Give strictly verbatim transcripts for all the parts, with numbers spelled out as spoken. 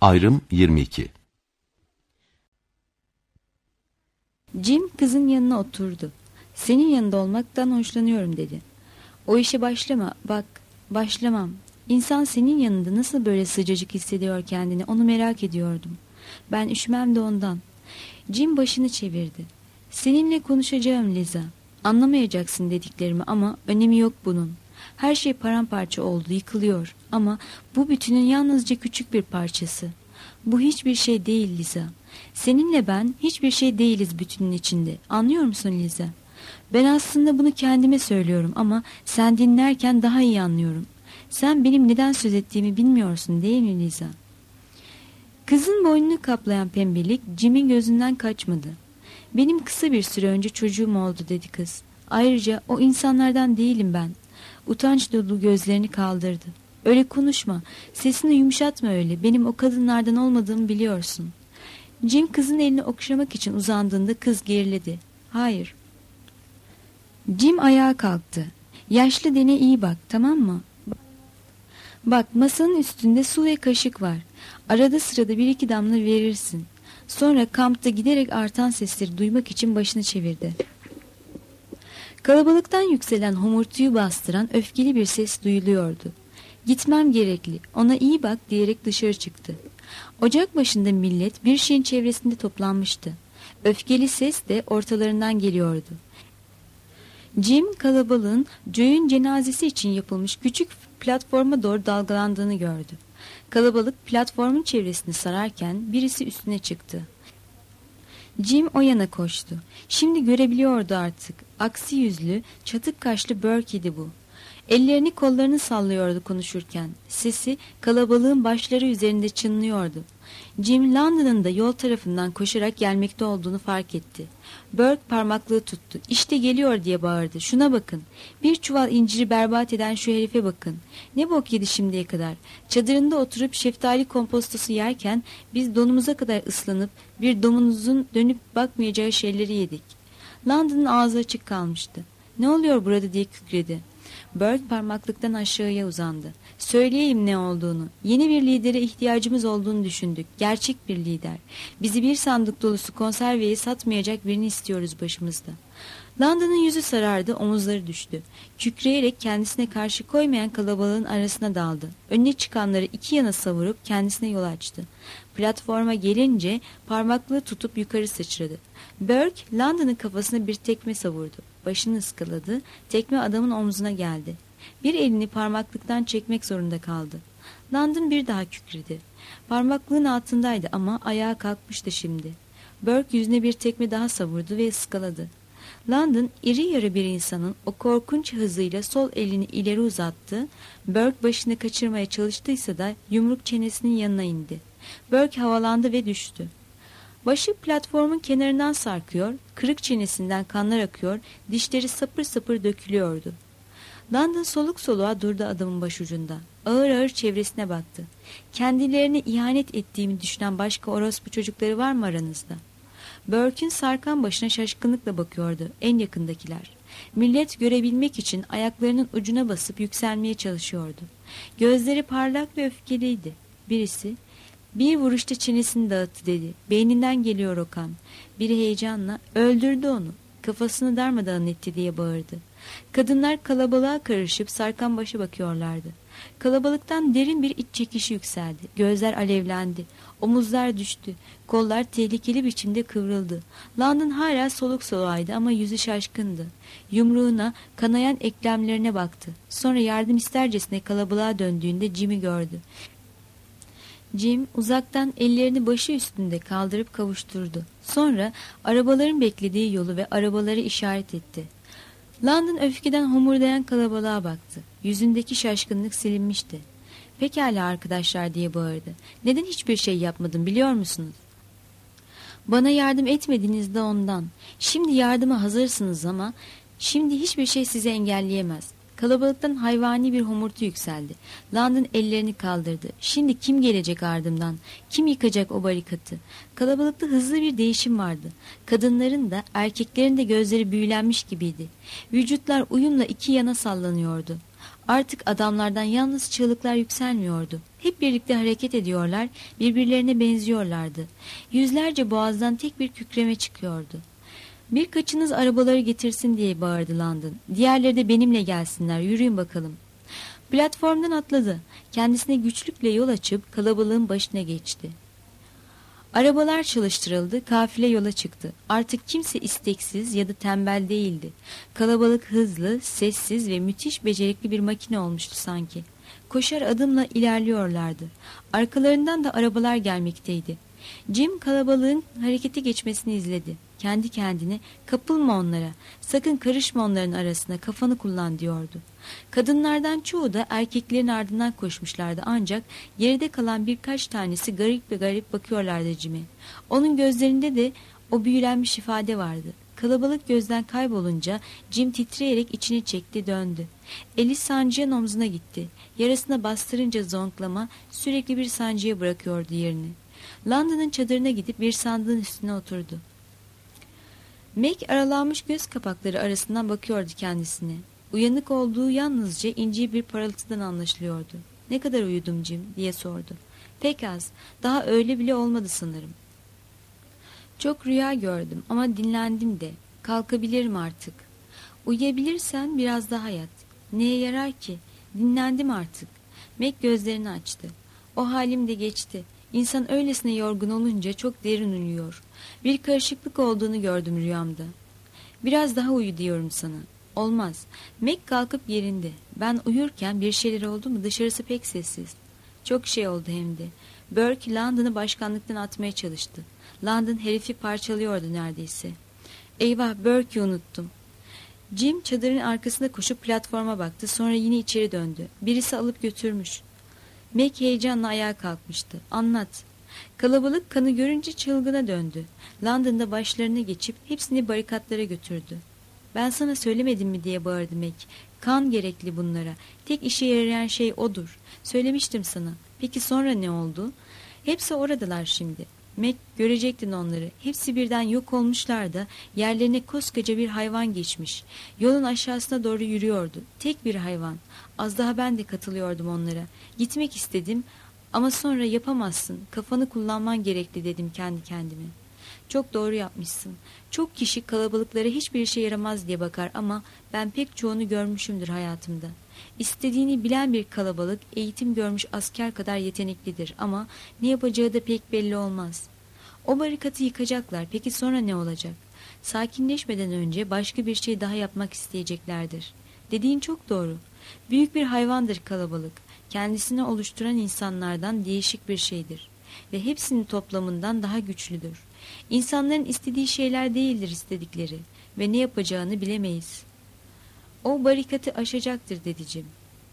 Ayrım yirmi iki. Jim kızın yanına oturdu. Senin yanında olmaktan hoşlanıyorum dedi. O işe başlama, bak, başlamam. İnsan senin yanında nasıl böyle sıcacık hissediyor kendini, onu merak ediyordum. Ben üşümem de ondan. Jim başını çevirdi. Seninle konuşacağım Liza. Anlamayacaksın dediklerimi ama önemi yok bunun. Her şey paramparça oldu, yıkılıyor ama bu bütünün yalnızca küçük bir parçası. Bu hiçbir şey değil Liza. Seninle ben hiçbir şey değiliz bütünün içinde. Anlıyor musun Liza? Ben aslında bunu kendime söylüyorum ama sen dinlerken daha iyi anlıyorum. Sen benim neden söz ettiğimi bilmiyorsun değil mi Liza? Kızın boynunu kaplayan pembelik Jim'in gözünden kaçmadı. Benim kısa bir süre önce çocuğum oldu dedi kız. Ayrıca o insanlardan değilim ben. Utanç dolu gözlerini kaldırdı. Öyle konuşma, sesini yumuşatma öyle. Benim o kadınlardan olmadığımı biliyorsun. Jim kızın elini okşamak için uzandığında kız geriledi. Hayır. Jim ayağa kalktı. Yaşlı dene iyi bak, tamam mı? Bak, masanın üstünde su ve kaşık var. Arada sırada bir iki damla verirsin. Sonra kampta giderek artan sesleri duymak için başını çevirdi. Kalabalıktan yükselen homurtuyu bastıran öfkeli bir ses duyuluyordu. Gitmem gerekli, ona iyi bak diyerek dışarı çıktı. Ocak başında millet bir şeyin çevresinde toplanmıştı. Öfkeli ses de ortalarından geliyordu. Jim kalabalığın Joe'nun cenazesi için yapılmış küçük platforma doğru dalgalandığını gördü. Kalabalık platformun çevresini sararken birisi üstüne çıktı. Jim o yana koştu. Şimdi görebiliyordu artık. Aksi yüzlü, çatık kaşlı Burke'ydi bu. Ellerini kollarını sallıyordu konuşurken. Sesi kalabalığın başları üzerinde çınlıyordu. Jim London'ın da yol tarafından koşarak gelmekte olduğunu fark etti. Burke parmaklığı tuttu. İşte geliyor diye bağırdı. Şuna bakın. Bir çuval inciri berbat eden şu herife bakın. Ne bok yedi şimdiye kadar. Çadırında oturup şeftali kompostosu yerken biz donumuza kadar ıslanıp bir domunuzun dönüp bakmayacağı şeyleri yedik. London'ın ağzı açık kalmıştı. Ne oluyor burada diye kükredi. Burke parmaklıktan aşağıya uzandı. Söyleyeyim ne olduğunu. Yeni bir lidere ihtiyacımız olduğunu düşündük. Gerçek bir lider. Bizi bir sandık dolusu konserveyi satmayacak birini istiyoruz başımızda. London'ın yüzü sarardı, omuzları düştü. Kükreyerek kendisine karşı koymayan kalabalığın arasına daldı. Önüne çıkanları iki yana savurup kendisine yol açtı. Platforma gelince parmaklığı tutup yukarı sıçradı. Burke, London'ın kafasına bir tekme savurdu. Başını ıskaladı, tekme adamın omzuna geldi. Bir elini parmaklıktan çekmek zorunda kaldı. London bir daha kükredi. Parmaklığın altındaydı ama ayağa kalkmıştı şimdi. Burke yüzüne bir tekme daha savurdu ve ıskaladı. London iri yarı bir insanın o korkunç hızıyla sol elini ileri uzattı. Burke başını kaçırmaya çalıştıysa da yumruk çenesinin yanına indi. Burke havalandı ve düştü. Başı platformun kenarından sarkıyor, kırık çenesinden kanlar akıyor, dişleri sapır sapır dökülüyordu. London soluk soluğa durdu adamın başucunda. Ağır ağır çevresine baktı. Kendilerine ihanet ettiğimi düşünen başka orospu çocukları var mı aranızda? Burke'ün sarkan başına şaşkınlıkla bakıyordu en yakındakiler. Millet görebilmek için ayaklarının ucuna basıp yükselmeye çalışıyordu. Gözleri parlak ve öfkeliydi. Birisi, bir vuruşta çenesini dağıttı dedi. Beyninden geliyor o kan. Biri heyecanla, öldürdü onu. Kafasını darmadağın etti diye bağırdı. Kadınlar kalabalığa karışıp sarkan başa bakıyorlardı. Kalabalıktan derin bir iç çekişi yükseldi. Gözler alevlendi. Omuzlar düştü. Kollar tehlikeli biçimde kıvrıldı. London hala soluk soluğaydı ama yüzü şaşkındı. Yumruğuna, kanayan eklemlerine baktı. Sonra yardım istercesine kalabalığa döndüğünde Jim'i gördü. Jim uzaktan ellerini başı üstünde kaldırıp kavuşturdu. Sonra arabaların beklediği yolu ve arabaları işaret etti. London öfkeden homurdayan kalabalığa baktı. Yüzündeki şaşkınlık silinmişti. Pekala arkadaşlar diye bağırdı. Neden hiçbir şey yapmadım biliyor musunuz? Bana yardım etmediniz de ondan. Şimdi yardıma hazırsınız ama şimdi hiçbir şey sizi engelleyemez. Kalabalıktan hayvani bir homurtu yükseldi. London ellerini kaldırdı. Şimdi kim gelecek ardımdan? Kim yıkacak o barikatı? Kalabalıkta hızlı bir değişim vardı. Kadınların da erkeklerin de gözleri büyülenmiş gibiydi. Vücutlar uyumla iki yana sallanıyordu. Artık adamlardan yalnız çığlıklar yükselmiyordu. Hep birlikte hareket ediyorlar, birbirlerine benziyorlardı. Yüzlerce boğazdan tek bir kükreme çıkıyordu. Birkaçınız arabaları getirsin diye bağırdı London. Diğerleri de benimle gelsinler, yürüyün bakalım. Platformdan atladı. Kendisine güçlükle yol açıp kalabalığın başına geçti. Arabalar çalıştırıldı, kafile yola çıktı. Artık kimse isteksiz ya da tembel değildi. Kalabalık hızlı, sessiz ve müthiş becerikli bir makine olmuştu sanki. Koşar adımla ilerliyorlardı. Arkalarından da arabalar gelmekteydi. Jim kalabalığın harekete geçmesini izledi. Kendi kendine kapılma onlara, sakın karışma onların arasına, kafanı kullan diyordu. Kadınlardan çoğu da erkeklerin ardından koşmuşlardı ancak geride kalan birkaç tanesi garip ve garip bakıyorlardı Jim'e. Onun gözlerinde de o büyülenmiş ifade vardı. Kalabalık gözden kaybolunca Jim titreyerek içini çekti, döndü. Eli sancıyan omzuna gitti. Yarasına bastırınca zonklama sürekli bir sancıya bırakıyordu yerini. London'ın çadırına gidip bir sandığın üstüne oturdu. Meg aralanmış göz kapakları arasından bakıyordu kendisine. Uyanık olduğu yalnızca ince bir parıltıdan anlaşılıyordu. "Ne kadar uyudum Jim?" diye sordu. "Pek az. Daha öyle bile olmadı sanırım. Çok rüya gördüm ama dinlendim de. Kalkabilirim artık." "Uyuyabilirsen biraz daha yat." "Neye yarar ki? Dinlendim artık." Meg gözlerini açtı. "O halim de geçti. İnsan öylesine yorgun olunca çok derin uyuyor. Bir karışıklık olduğunu gördüm rüyamda." "Biraz daha uyu diyorum sana." "Olmaz." Meg kalkıp yerinde. "Ben uyurken bir şeyler oldu mu? Dışarısı pek sessiz." "Çok şey oldu hem de." Burke London'ı başkanlıktan atmaya çalıştı. London herifi parçalıyordu neredeyse. "Eyvah, Burke'yi unuttum." Jim çadırın arkasında koşup platforma baktı. Sonra yine içeri döndü. Birisi alıp götürmüş. Meg heyecanla ayağa kalkmıştı. "Anlat." Kalabalık kanı görünce çılgına döndü. London'da başlarına geçip hepsini barikatlara götürdü. "Ben sana söylemedim mi?" diye bağırdı Meg. "Kan gerekli bunlara. Tek işe yarayan şey odur. Söylemiştim sana." "Peki sonra ne oldu?" "Hepsi oradalar şimdi." Meg, "Görecektin onları. Hepsi birden yok olmuşlar da yerlerine koskoca bir hayvan geçmiş. Yolun aşağısına doğru yürüyordu. Tek bir hayvan. Az daha ben de katılıyordum onlara. Gitmek istedim ama sonra yapamazsın. Kafanı kullanman gerekli dedim kendi kendime." "Çok doğru yapmışsın. Çok kişi kalabalıklara hiçbir işe yaramaz diye bakar ama ben pek çoğunu görmüşümdür hayatımda. İstediğini bilen bir kalabalık eğitim görmüş asker kadar yeteneklidir ama ne yapacağı da pek belli olmaz. O barikatı yıkacaklar. Peki sonra ne olacak? Sakinleşmeden önce başka bir şey daha yapmak isteyeceklerdir." "Dediğin çok doğru. Büyük bir hayvandır kalabalık. Kendisini oluşturan insanlardan değişik bir şeydir. Ve hepsinin toplamından daha güçlüdür. İnsanların istediği şeyler değildir istedikleri. Ve ne yapacağını bilemeyiz." "O barikatı aşacaktır," dedi Jim.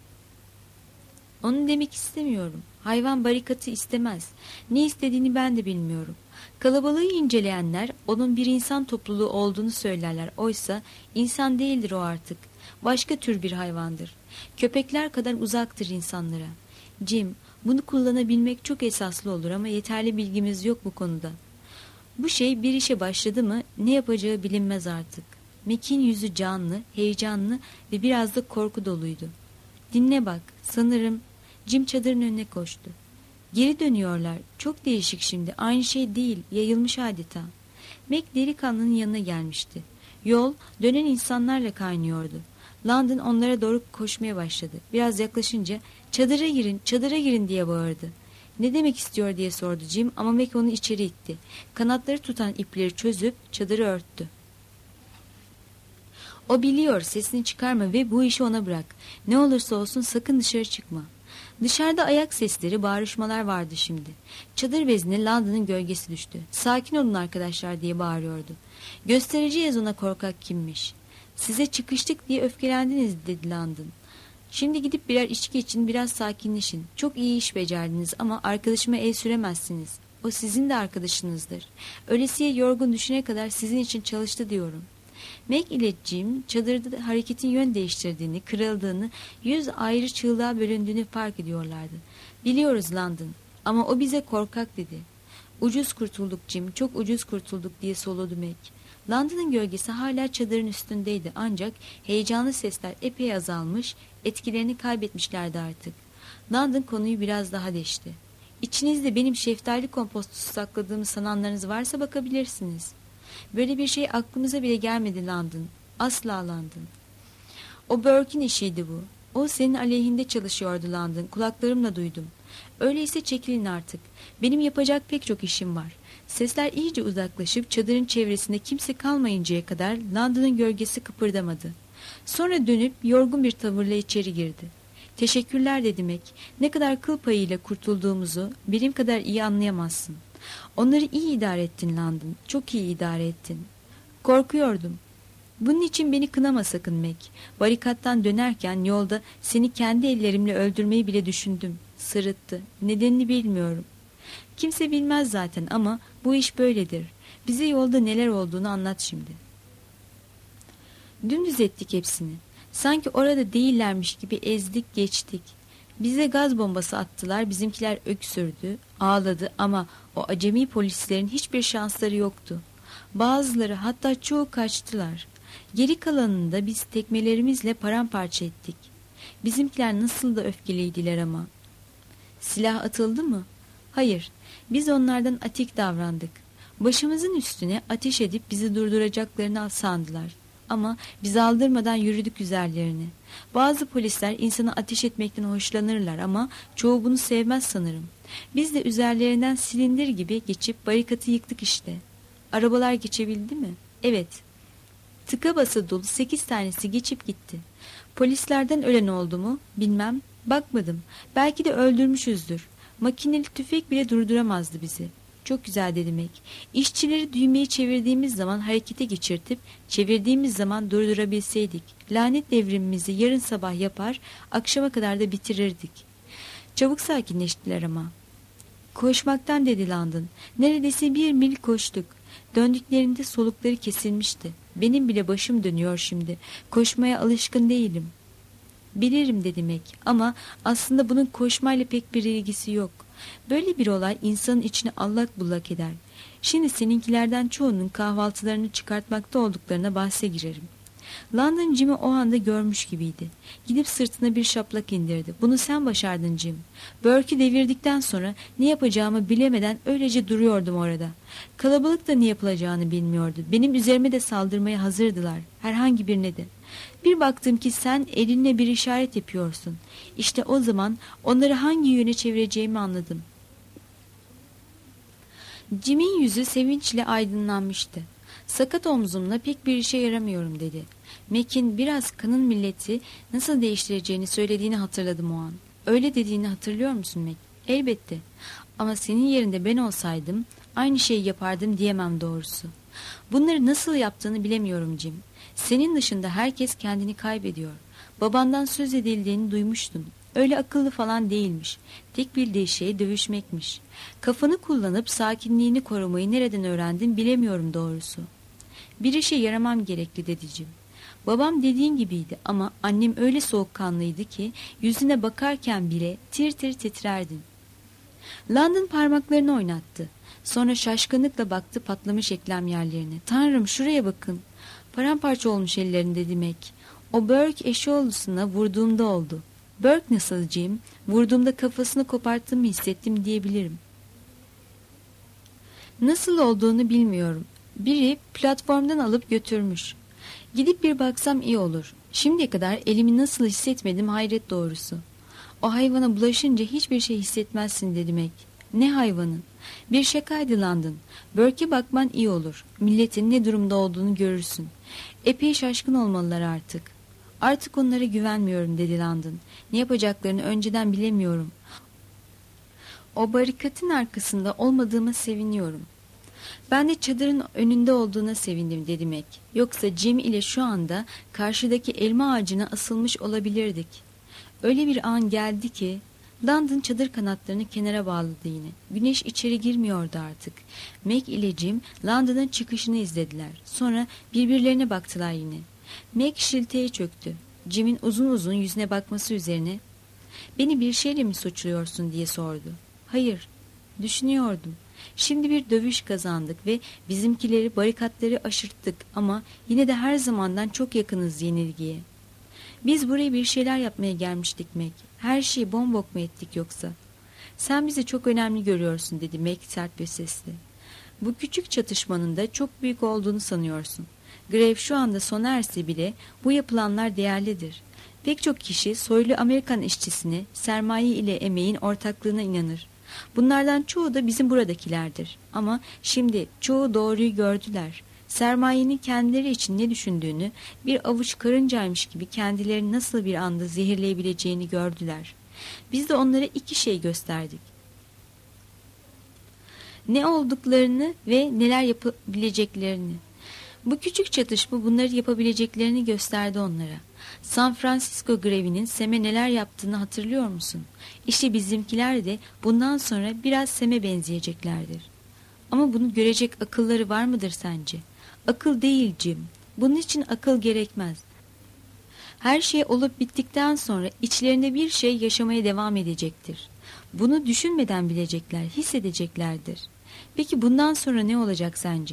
"Onu demek istemiyorum. Hayvan barikatı istemez. Ne istediğini ben de bilmiyorum. Kalabalığı inceleyenler onun bir insan topluluğu olduğunu söylerler. Oysa insan değildir o artık. Başka tür bir hayvandır. Köpekler kadar uzaktır insanlara. Jim, bunu kullanabilmek çok esaslı olur ama yeterli bilgimiz yok bu konuda. Bu şey bir işe başladı mı ne yapacağı bilinmez artık." Meg'in yüzü canlı, heyecanlı ve biraz da korku doluydu. "Dinle bak, sanırım..." Jim çadırın önüne koştu. "Geri dönüyorlar. Çok değişik şimdi. Aynı şey değil. Yayılmış adeta." Meg delikanlının yanına gelmişti. Yol dönen insanlarla kaynıyordu. London onlara doğru koşmaya başladı. Biraz yaklaşınca "Çadıra girin, çadıra girin," diye bağırdı. "Ne demek istiyor?" diye sordu Jim ama Meg onu içeri itti. Kanatları tutan ipleri çözüp çadırı örttü. "O biliyor, sesini çıkarma ve bu işi ona bırak. Ne olursa olsun sakın dışarı çıkma." Dışarıda ayak sesleri, bağırışmalar vardı şimdi. Çadır bezine London'ın gölgesi düştü. "Sakin olun arkadaşlar," diye bağırıyordu. "Göstereceğiz ona korkak kimmiş." "Size çıkıştık diye öfkelendiniz," dedi London. "Şimdi gidip birer içki için biraz sakinleşin. Çok iyi iş becerdiniz ama arkadaşıma el süremezsiniz. O sizin de arkadaşınızdır. Ölesiye yorgun düşene kadar sizin için çalıştı diyorum." Meg ile Jim çadırda hareketin yön değiştirdiğini, kırıldığını, yüz ayrı çığlığa bölündüğünü fark ediyorlardı. "Biliyoruz London ama o bize korkak dedi." "Ucuz kurtulduk Jim, çok ucuz kurtulduk," diye soludu Meg. London'ın gölgesi hala çadırın üstündeydi ancak heyecanlı sesler epey azalmış, etkilerini kaybetmişlerdi artık. London konuyu biraz daha deşti. İçinizde benim şeftali kompostosu sakladığımı sananlarınız varsa bakabilirsiniz. Böyle bir şey aklımıza bile gelmedi London. Asla London. O Burke'in işiydi bu. O senin aleyhinde çalışıyordu London. Kulaklarımla duydum. Öyleyse çekilin artık. Benim yapacak pek çok işim var. Sesler iyice uzaklaşıp çadırın çevresinde kimse kalmayıncaya kadar London'ın gölgesi kıpırdamadı. Sonra dönüp yorgun bir tavırla içeri girdi. Teşekkürler dedi Mac. Ne kadar kıl payıyla kurtulduğumuzu benim kadar iyi anlayamazsın. Onları iyi idare ettin London. Çok iyi idare ettin. Korkuyordum. Bunun için beni kınama sakın Mac. Barikattan dönerken yolda seni kendi ellerimle öldürmeyi bile düşündüm. Sırıttı. Nedenini bilmiyorum. Kimse bilmez zaten ama bu iş böyledir. Bize yolda neler olduğunu anlat şimdi. Dümdüz ettik hepsini. Sanki orada değillermiş gibi ezdik geçtik. Bize gaz bombası attılar, bizimkiler öksürdü, ağladı ama o acemi polislerin hiçbir şansları yoktu. Bazıları hatta çoğu kaçtılar. Geri kalanını da biz tekmelerimizle paramparça ettik. Bizimkiler nasıl da öfkeliydiler ama. Silah atıldı mı? Hayır, biz onlardan atik davrandık. Başımızın üstüne ateş edip bizi durduracaklarını sandılar. Ama biz aldırmadan yürüdük üzerlerine. Bazı polisler insana ateş etmekten hoşlanırlar ama çoğu bunu sevmez sanırım. Biz de üzerlerinden silindir gibi geçip barikatı yıktık işte. Arabalar geçebildi mi? Evet. Tıka basa dolu sekiz tanesi geçip gitti. Polislerden ölen oldu mu? Bilmem. Bakmadım. Belki de öldürmüşüzdür. Makineli tüfek bile durduramazdı bizi. Çok güzel dedi Mac. İşçileri düğmeyi çevirdiğimiz zaman harekete geçirtip çevirdiğimiz zaman durdurabilseydik lanet devrimimizi yarın sabah yapar akşama kadar da bitirirdik. Çabuk sakinleştiler ama. Koşmaktan dedi London. Neredeyse bir mil koştuk. Döndüklerinde solukları kesilmişti. Benim bile başım dönüyor şimdi. Koşmaya alışkın değilim. Bilirim dedi Mac ama aslında bunun koşmayla pek bir ilgisi yok. Böyle bir olay insanın içini allak bullak eder. Şimdi seninkilerden çoğunun kahvaltılarını çıkartmakta olduklarına bahse girerim. London Jim'i o anda görmüş gibiydi. Gidip sırtına bir şaplak indirdi. Bunu sen başardın Jim. Burke'ü devirdikten sonra ne yapacağımı bilemeden öylece duruyordum orada. Kalabalık da ne yapılacağını bilmiyordu. Benim üzerime de saldırmaya hazırdılar. Herhangi birine de. Bir baktım ki sen elinle bir işaret yapıyorsun. İşte o zaman onları hangi yöne çevireceğimi anladım. Jim'in yüzü sevinçle aydınlanmıştı. Sakat omzumla pek bir işe yaramıyorum dedi. Mac'in biraz kanın milleti nasıl değiştireceğini söylediğini hatırladım o an. Öyle dediğini hatırlıyor musun Mac? Elbette. Ama senin yerinde ben olsaydım aynı şeyi yapardım diyemem doğrusu. Bunları nasıl yaptığını bilemiyorum Jim. Senin dışında herkes kendini kaybediyor. Babandan söz edildiğini duymuştum. Öyle akıllı falan değilmiş. Tek bildiği şey dövüşmekmiş. Kafanı kullanıp sakinliğini korumayı nereden öğrendin bilemiyorum doğrusu. Bir işe yaramam gerekli dedicim. Babam dediğin gibiydi ama annem öyle soğukkanlıydı ki yüzüne bakarken bile tir tir titrerdin. London parmaklarını oynattı. Sonra şaşkınlıkla baktı patlamış eklem yerlerine. Tanrım şuraya bakın. Paramparça olmuş ellerinde demek. O Burke eşoğlusuna vurduğumda oldu. Burke nasıl Jim? Vurduğumda kafasını koparttığımı hissettim diyebilirim. Nasıl olduğunu bilmiyorum. Biri platformdan alıp götürmüş. Gidip bir baksam iyi olur. Şimdiye kadar elimi nasıl hissetmedim hayret doğrusu. O hayvana bulaşınca hiçbir şey hissetmezsin dedi Mac. Ne hayvanı? Bir şakaydı London. Burke'e bakman iyi olur. Milletin ne durumda olduğunu görürsün. Epey şaşkın olmalılar artık. Artık onlara güvenmiyorum dedi London. Ne yapacaklarını önceden bilemiyorum. O barikatın arkasında olmadığıma seviniyorum. Ben de çadırın önünde olduğuna sevindim dedi Mac. Yoksa Jim ile şu anda karşıdaki elma ağacına asılmış olabilirdik. Öyle bir an geldi ki London çadır kanatlarını kenara bağladı yine. Güneş içeri girmiyordu artık. Mac ile Jim London'ın çıkışını izlediler. Sonra birbirlerine baktılar yine. Mac şilteye çöktü. Jim'in uzun uzun yüzüne bakması üzerine "Beni bir şeyle mi suçluyorsun?" diye sordu. "Hayır, düşünüyordum. Şimdi bir dövüş kazandık ve bizimkileri barikatları aşırttık ama yine de her zamandan çok yakınız yenilgiye. Biz buraya bir şeyler yapmaya gelmiştik Meg. Her şeyi bombok mu ettik yoksa? Sen bizi çok önemli görüyorsun dedi Meg sert bir sesle. Bu küçük çatışmanın da çok büyük olduğunu sanıyorsun. Grev şu anda sona erse bile bu yapılanlar değerlidir. Pek çok kişi soylu Amerikan işçisine, sermaye ile emeğin ortaklığına inanır. Bunlardan çoğu da bizim buradakilerdir. Ama şimdi çoğu doğruyu gördüler. Sermayenin kendileri için ne düşündüğünü, bir avuç karıncaymış gibi kendilerini nasıl bir anda zehirleyebileceğini gördüler. Biz de onlara iki şey gösterdik. Ne olduklarını ve neler yapabileceklerini. Bu küçük çatışma bunları yapabileceklerini gösterdi onlara. San Francisco grevinin Sem'e neler yaptığını hatırlıyor musun? İşte bizimkiler de bundan sonra biraz Sem'e benzeyeceklerdir. Ama bunu görecek akılları var mıdır sence? Akıl değil Jim. Bunun için akıl gerekmez. Her şey olup bittikten sonra içlerinde bir şey yaşamaya devam edecektir. Bunu düşünmeden bilecekler, hissedeceklerdir. Peki bundan sonra ne olacak sence?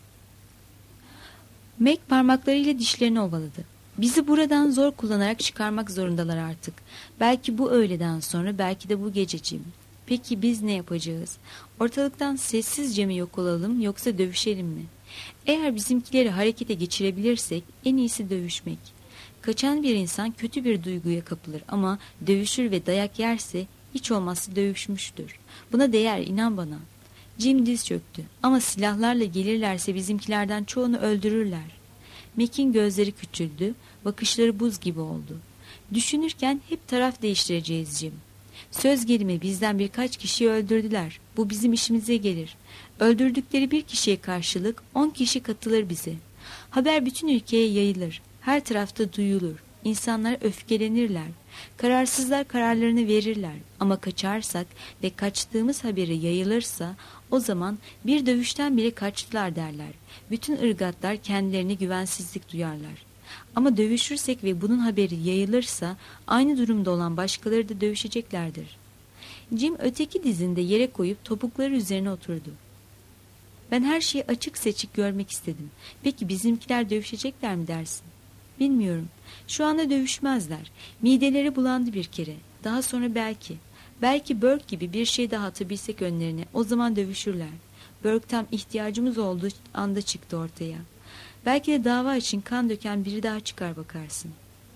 Meg parmaklarıyla dişlerini ovaladı. Bizi buradan zor kullanarak çıkarmak zorundalar artık. Belki bu öğleden sonra, belki de bu gececiğim. Peki biz ne yapacağız? Ortalıktan sessizce mi yok olalım yoksa dövüşelim mi? Eğer bizimkileri harekete geçirebilirsek en iyisi dövüşmek. Kaçan bir insan kötü bir duyguya kapılır ama dövüşür ve dayak yerse hiç olmazsa dövüşmüştür. Buna değer, inan bana. Jim diz çöktü. Ama silahlarla gelirlerse bizimkilerden çoğunu öldürürler. Mac'in gözleri küçüldü, bakışları buz gibi oldu. Düşünürken hep taraf değiştireceğiz Jim. Söz gelimi bizden birkaç kişiyi öldürdüler. Bu bizim işimize gelir. Öldürdükleri bir kişiye karşılık on kişi katılır bize. Haber bütün ülkeye yayılır. Her tarafta duyulur. İnsanlar öfkelenirler. Kararsızlar kararlarını verirler. Ama kaçarsak ve kaçtığımız haberi yayılırsa o zaman bir dövüşten bile kaçtılar derler. Bütün ırgatlar kendilerine güvensizlik duyarlar. Ama dövüşürsek ve bunun haberi yayılırsa aynı durumda olan başkaları da dövüşeceklerdir. Jim öteki dizinde yere koyup topukları üzerine oturdu. Ben her şeyi açık seçik görmek istedim. Peki bizimkiler dövüşecekler mi dersin? Bilmiyorum. Şu anda dövüşmezler. Mideleri bulandı bir kere. Daha sonra belki. Belki Burke gibi bir şey daha atabilsek önlerine. O zaman dövüşürler. Burke tam ihtiyacımız olduğu anda çıktı ortaya. Belki de dava için kan döken biri daha çıkar bakarsın.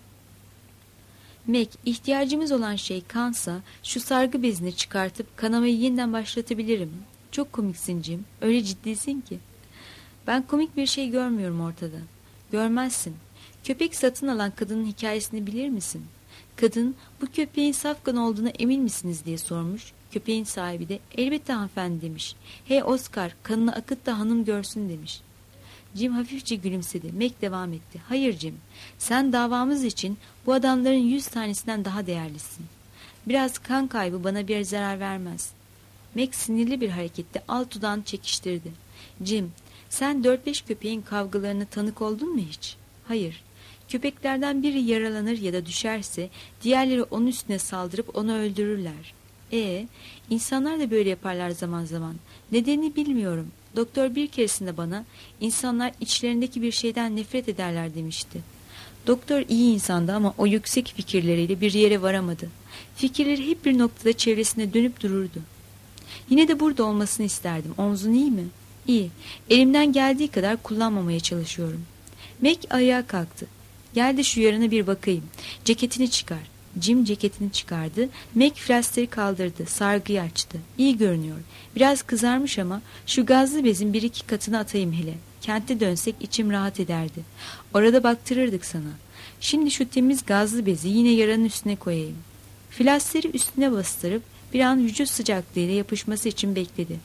Mac, ihtiyacımız olan şey kansa şu sargı bezini çıkartıp kanamayı yeniden başlatabilirim. Çok komiksin Jim. Öyle ciddisin ki. Ben komik bir şey görmüyorum ortada. Görmezsin. Köpek satın alan kadının hikayesini bilir misin? Kadın, bu köpeğin safkan olduğuna emin misiniz diye sormuş. Köpeğin sahibi de elbette hanımefendi demiş. Hey Oscar, kanını akıt da hanım görsün demiş. Jim hafifçe gülümsedi. Mac devam etti. Hayır Jim, sen davamız için bu adamların yüz tanesinden daha değerlisin. Biraz kan kaybı bana bir zarar vermez. Mac sinirli bir hareketle alt dudağını çekiştirdi. Jim, sen dört beş köpeğin kavgalarına tanık oldun mu hiç? Hayır. Köpeklerden biri yaralanır ya da düşerse diğerleri onun üstüne saldırıp onu öldürürler. E, insanlar da böyle yaparlar zaman zaman. Nedenini bilmiyorum. Doktor bir keresinde bana insanlar içlerindeki bir şeyden nefret ederler demişti. Doktor iyi insandı ama o yüksek fikirleriyle bir yere varamadı. Fikirleri hep bir noktada çevresine dönüp dururdu. Yine de burada olmasını isterdim. Omzun iyi mi? İyi. Elimden geldiği kadar kullanmamaya çalışıyorum. Mac ayağa kalktı. Gel de şu yarına bir bakayım. Ceketini çıkar. Jim ceketini çıkardı. Mac flasteri kaldırdı. Sargıyı açtı. İyi görünüyor. Biraz kızarmış ama şu gazlı bezin bir iki katını atayım hele. Kente dönsek içim rahat ederdi. Orada baktırırdık sana. Şimdi şu temiz gazlı bezi yine yaranın üstüne koyayım. Flasteri üstüne bastırıp bir an vücut sıcaklığıyla yapışması için bekledi.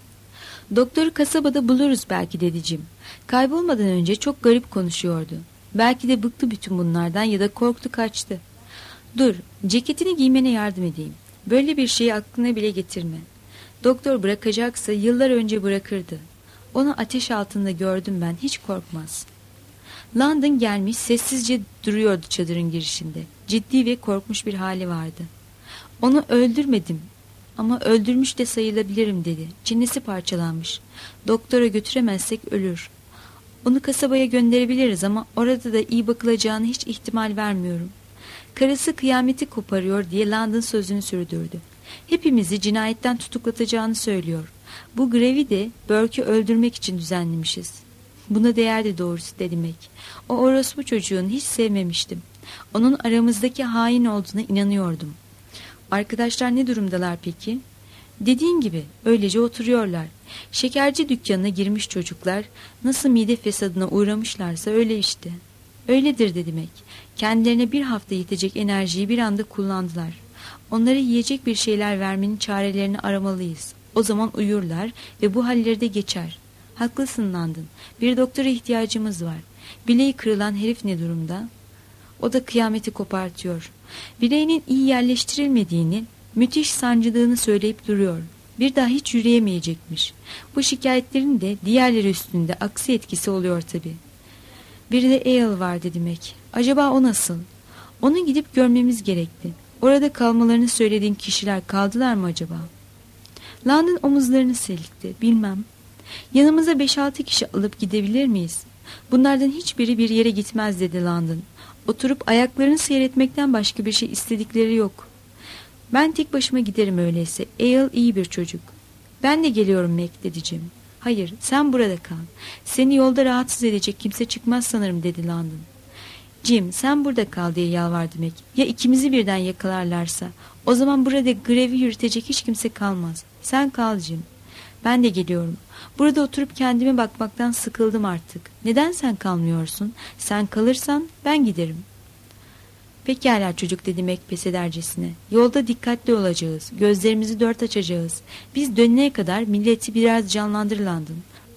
Doktoru kasabada buluruz belki dedi Jim. Kaybolmadan önce çok garip konuşuyordu. Belki de bıktı bütün bunlardan ya da korktu kaçtı. Dur, ceketini giymene yardım edeyim. Böyle bir şeyi aklına bile getirme. Doktor bırakacaksa yıllar önce bırakırdı. Onu ateş altında gördüm ben, hiç korkmaz. London gelmiş sessizce duruyordu çadırın girişinde. Ciddi ve korkmuş bir hali vardı. Onu öldürmedim. Ama öldürmüş de sayılabilirim dedi. Çenesi parçalanmış. Doktora götüremezsek ölür. Onu kasabaya gönderebiliriz ama orada da iyi bakılacağını hiç ihtimal vermiyorum. Karısı kıyameti koparıyor diye London sözünü sürdürdü. Hepimizi cinayetten tutuklatacağını söylüyor. Bu grevi de Burke'ü öldürmek için düzenlemişiz. Buna değerdi doğrusu dedi Mac. O orospu çocuğunu hiç sevmemiştim. Onun aramızdaki hain olduğuna inanıyordum. Arkadaşlar ne durumdalar peki? Dediğim gibi öylece oturuyorlar. Şekerci dükkanına girmiş çocuklar nasıl mide fesadına uğramışlarsa öyle işte. Öyledir dedi Mac. Kendilerine bir hafta yetecek enerjiyi bir anda kullandılar. Onlara yiyecek bir şeyler vermenin çarelerini aramalıyız. O zaman uyurlar ve bu halleri de geçer. Haklısın London. Bir doktora ihtiyacımız var. Bileği kırılan herif ne durumda? O da kıyameti kopartıyor. Bileğinin iyi yerleştirilmediğini, müthiş sancıdığını söyleyip duruyor. Bir daha hiç yürüyemeyecekmiş. Bu şikayetlerin de diğerleri üstünde aksi etkisi oluyor tabii. Bir de Ale var dedi Mac. Acaba o nasıl? Onu gidip görmemiz gerekti. Orada kalmalarını söylediğin kişiler kaldılar mı acaba? London omuzlarını silkti. Bilmem. Yanımıza beş altı kişi alıp gidebilir miyiz? Bunlardan hiçbiri bir yere gitmez dedi London. Oturup ayaklarını seyretmekten başka bir şey istedikleri yok. Ben tek başıma giderim öyleyse. Ale iyi bir çocuk. Ben de geliyorum Mac dedi Jim. Hayır, sen burada kal. Seni yolda rahatsız edecek kimse çıkmaz sanırım dedi London. Jim, sen burada kal diye yalvardı Mac. Ya ikimizi birden yakalarlarsa? O zaman burada grevi yürütecek hiç kimse kalmaz. Sen kal Jim. Ben de geliyorum. Burada oturup kendime bakmaktan sıkıldım artık. Neden sen kalmıyorsun? Sen kalırsan ben giderim. Pekala çocuk dedi Mac pes edercesine. Yolda dikkatli olacağız. Gözlerimizi dört açacağız. Biz dönene kadar milleti biraz canlandır London.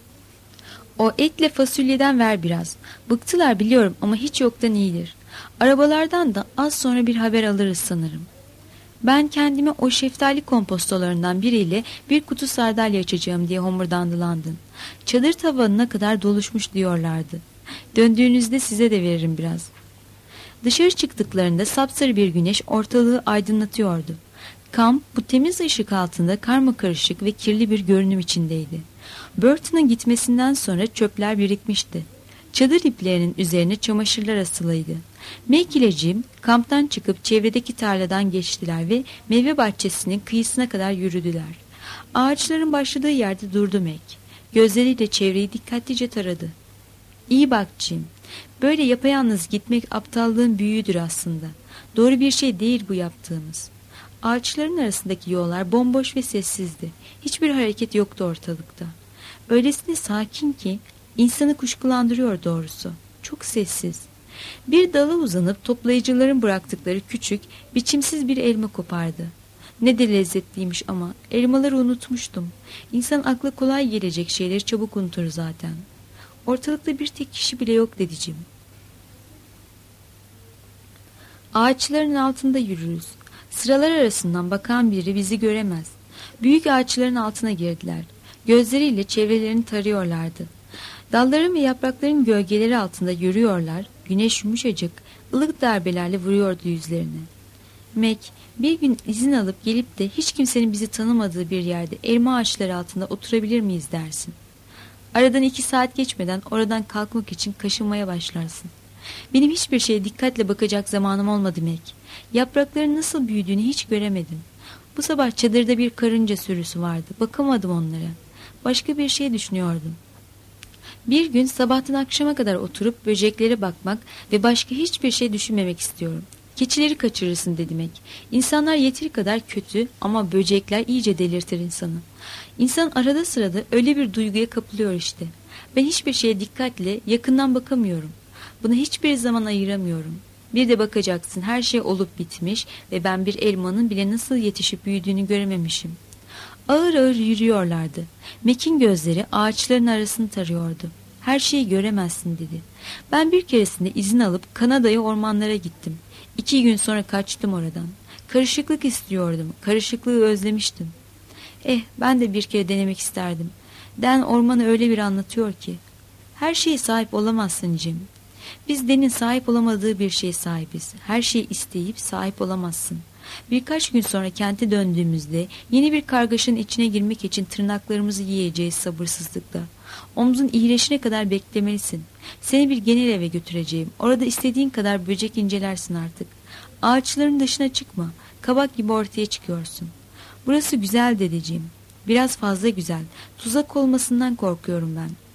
O etle fasulyeden ver biraz. Bıktılar biliyorum ama hiç yoktan iyidir. Arabalardan da az sonra bir haber alırız sanırım. Ben kendime o şeftali kompostolarından biriyle bir kutu sardalya açacağım diye homurdandı London. Çadır tavanına kadar doluşmuş diyorlardı. Döndüğünüzde size de veririm biraz. Dışarı çıktıklarında sapsarı bir güneş ortalığı aydınlatıyordu. Kamp bu temiz ışık altında karmakarışık ve kirli bir görünüm içindeydi. Burton'un gitmesinden sonra çöpler birikmişti. Çadır iplerinin üzerine çamaşırlar asılıydı. Mac ile Jim kamptan çıkıp çevredeki tarladan geçtiler ve meyve bahçesinin kıyısına kadar yürüdüler. Ağaçların başladığı yerde durdu Mac. Gözleriyle çevreyi dikkatlice taradı. İyi bak Jim. Böyle yapayalnız gitmek aptallığın büyüğüdür aslında. Doğru bir şey değil bu yaptığımız. Ağaçların arasındaki yollar bomboş ve sessizdi. Hiçbir hareket yoktu ortalıkta. Öylesine sakin ki insanı kuşkulandırıyor doğrusu. Çok sessiz. Bir dala uzanıp toplayıcıların bıraktıkları küçük, biçimsiz bir elma kopardı. Ne de lezzetliymiş ama elmaları unutmuştum. İnsan akla kolay gelecek şeyleri çabuk unutur zaten. Ortalıkta bir tek kişi bile yok dedicim. Ağaçların altında yürürüz. Sıralar arasından bakan biri bizi göremez. Büyük ağaçların altına girdiler. Gözleriyle çevrelerini tarıyorlardı. Dalların ve yaprakların gölgeleri altında yürüyorlar. Güneş yumuşacık, ılık darbelerle vuruyordu yüzlerine. Mac, bir gün izin alıp gelip de hiç kimsenin bizi tanımadığı bir yerde elma ağaçları altında oturabilir miyiz dersin. Aradan iki saat geçmeden oradan kalkmak için kaşınmaya başlarsın. Benim hiçbir şeye dikkatle bakacak zamanım olmadı Mac. Yaprakların nasıl büyüdüğünü hiç göremedim. Bu sabah çadırda bir karınca sürüsü vardı. Bakamadım onlara. Başka bir şey düşünüyordum. Bir gün sabahtan akşama kadar oturup böceklere bakmak ve başka hiçbir şey düşünmemek istiyorum. Keçileri kaçırırsın dedi Mac. İnsanlar yeteri kadar kötü ama böcekler iyice delirtir insanı. İnsan arada sırada öyle bir duyguya kapılıyor işte. Ben hiçbir şeye dikkatle yakından bakamıyorum. Buna hiçbir zaman ayıramıyorum. Bir de bakacaksın her şey olup bitmiş ve ben bir elmanın bile nasıl yetişip büyüdüğünü görememişim. Ağır ağır yürüyorlardı. Mac'in gözleri ağaçların arasını tarıyordu. Her şeyi göremezsin dedi. Ben bir keresinde izin alıp Kanada'ya ormanlara gittim. İki gün sonra kaçtım oradan. Karışıklık istiyordum. Karışıklığı özlemiştim. Eh ben de bir kere denemek isterdim. Dan ormanı öyle bir anlatıyor ki. Her şeye sahip olamazsın Jim. Biz Dan'in sahip olamadığı bir şeye sahibiz. Her şeyi isteyip sahip olamazsın. Birkaç gün sonra kente döndüğümüzde yeni bir kargaşanın içine girmek için tırnaklarımızı yiyeceğiz sabırsızlıkla. Omzun iyileşene kadar beklemelisin. Seni bir genel eve götüreceğim. Orada istediğin kadar böcek incelersin artık. Ağaçların dışına çıkma. Kabak gibi ortaya çıkıyorsun. Burası güzel dedeciğim. Biraz fazla güzel. Tuzak olmasından korkuyorum ben.